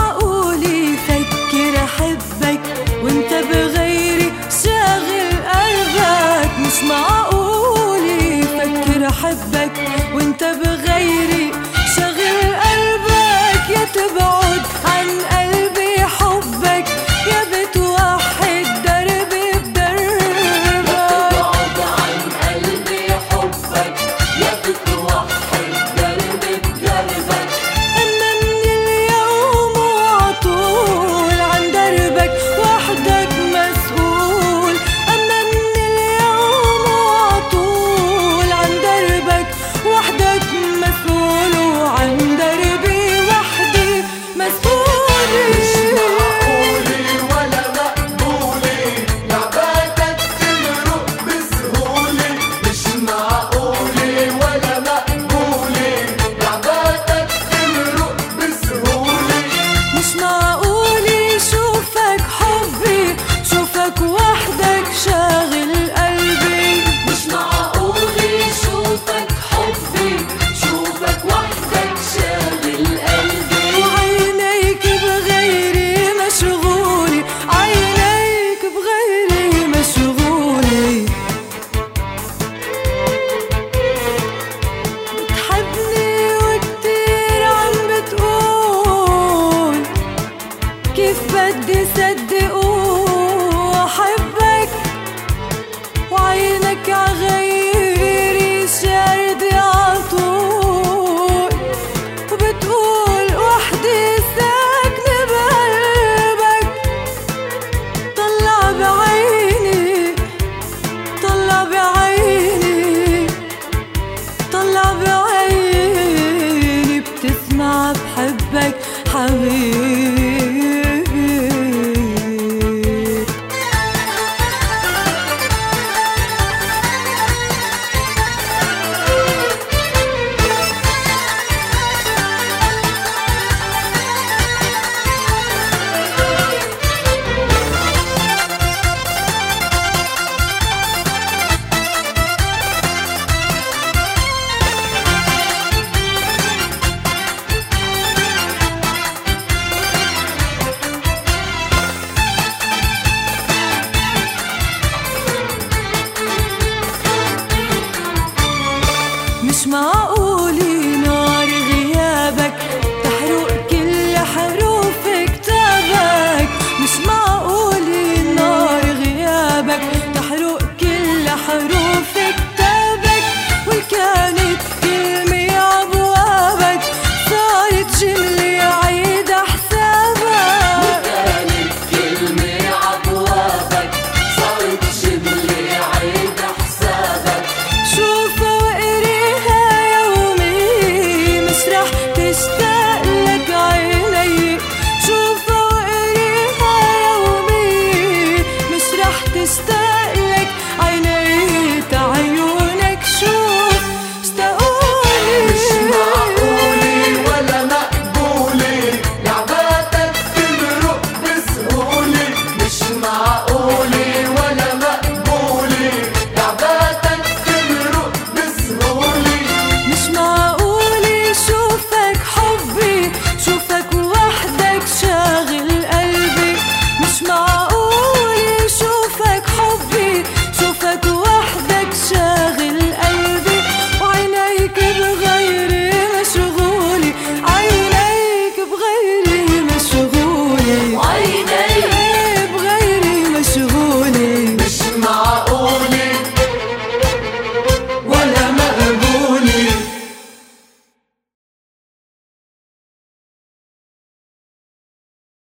معقول يفكر أحبك وانت بغيري شاغل قلبك. مش معقول يفكر أحبك وانت بغيري شاغل قلبك. يا تبعد عن قلبي حبك يا بتوحد دربي بدربك. تبعد عن قلبي حبك يا بتوحد دربي بدربك. أما من اليوم وعطول عن دربك وحدك مسؤول. أما من اليوم وعطول عن دربك وحدك مسؤول وعن دربي وحدي مسؤولي. مش معقولي ولا مقبولي لعباتك تمرق بسهولة. مش معقولي ولا مقبولي لعباتك تمرق بسهولة. مش معقول شوفك حبي شوفك وحدك شاغل قلبي. مش معقولي شوفك حبي شوفك وحدك شاغل قلبي. وعينيك بغيري مشغولة عينيك بغيري مشغولة. بتحبني وكتير عم بتقول كيف بدي صدق